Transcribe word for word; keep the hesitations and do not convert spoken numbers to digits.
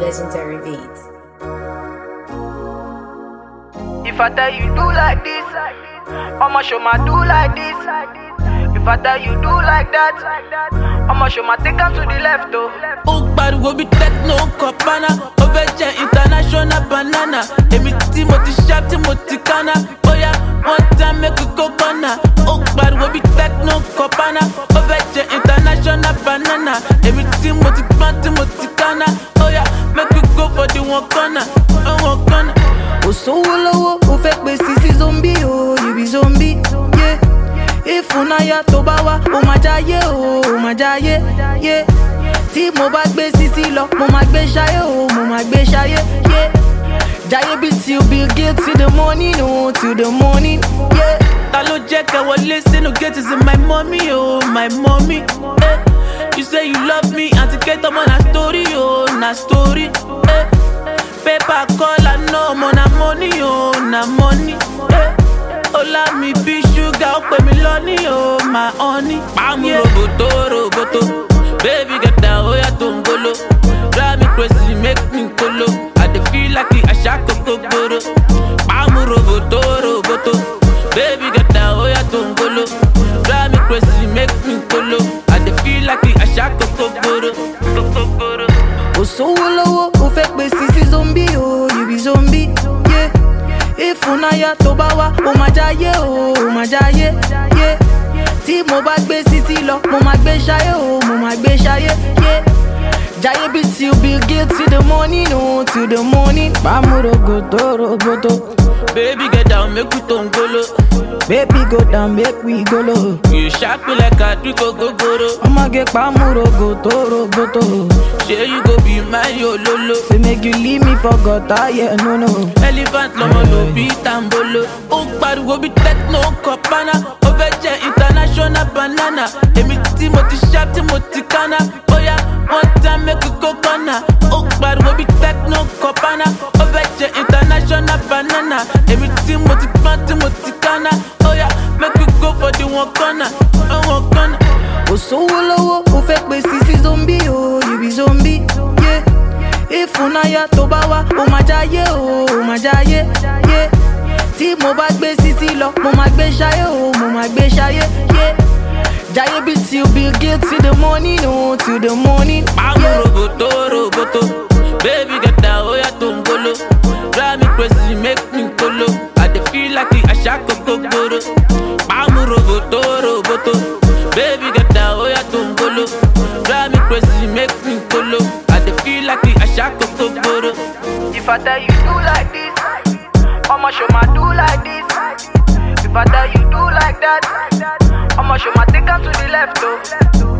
Legendary Beats. If I tell you do like this, I'ma show my do like this. If I tell you do like that, I'ma show my take her to the left though. Oh, but we be techno copana, over international banana. Emi Timothy sharp, Timothy Kana. Oh yeah, one time make we go corner. Oh, but we be techno copana, over international banana. Emi Timothy Pan, Timothy Kana. Oh yeah, make we go for the one corner, one corner. Oh so low, oh fake me sissy zombie, oh you be zombie, yeah. If unaya tobawa, oh my jaye, oh my jaye, yeah. Tí mo bá gbé sisi lọ, mo ma gbé ṣayé, oh mo ma gbé ṣayé, yeah. Jaye be till Bill Gates till the morning, oh till the morning, yeah. Ta ló jẹ́ kẹ́ wọlé sínú gate is my mommy, oh my mommy, eh. You say you love me, auntie Kate, ọmọ na story, oh na story, eh. Paper call, I know, mo na money, oh na money, eh. Ola mi be sugar, ó pè mí lọ́ní, oh my honey. Pàmò roboto, roboto, baby get down, oh yeah, tongolo. Drive me crazy, make me colo. I dey feel like the Ashako Kokoro. Pàmò roboto, roboto, baby get down, oh yeah, tongolo. Drive me crazy, make me colo. I dey feel like the Ashako Kokoro. Kokoro. Oh so low, oh fake me sissy zombie, oh you be zombie, yeah. If unaya tobawa, oh my jaye, oh my jaye, yeah. Tí mo bá gbé sisi lọ, mo ma gbé ṣayé, oh mo ma gbé ṣayé, yeah. Jaye be till Bill Gates till the morning, oh till the morning. Pàmò rogoto, roboto. Baby get down, make we tongolo. Baby go down, make we go low. You shock me like a trick go goro. I'ma get pàmò rogoto, roboto. Say you go be my yo lolo. Say make you leave me for gutter, yeah, no no. Elephant lomo no be tambolo. Oh, but we be techno copana. Over international banana. Emi Timothy sharp, Timothy Kana. Oh yeah, one time make we go corner. Oh, but we be techno copana. Over international banana. Emi Timothy Pan, Timothy Kana. Oh yeah, make we go for the one corner, one corner. Oh so low, oh fake me sissy zombie, oh you be zombie, yeah. If unaya tobawa, oh my jaye, oh my jaye, yeah. Tí mo bá gbé sisi lọ, mo ma gbé ṣayé, oh mo ma gbé ṣayé, yeah. Jaye be till Bill Gates till the morning, oh till the morning, Pàmò yeah. roboto, roboto, baby get down, oh yeah, tongolo. Drive me crazy, make me colo. I dey feel like the Ashako Kokoro. Pàmò roboto, roboto, baby get down, oh yeah, tongolo. Drive me crazy, make me colo. I dey feel like the Ashako Kokoro. If I tell you do like this, I'ma show my do like this. If I tell you do like that, I'ma show my take her to the left though.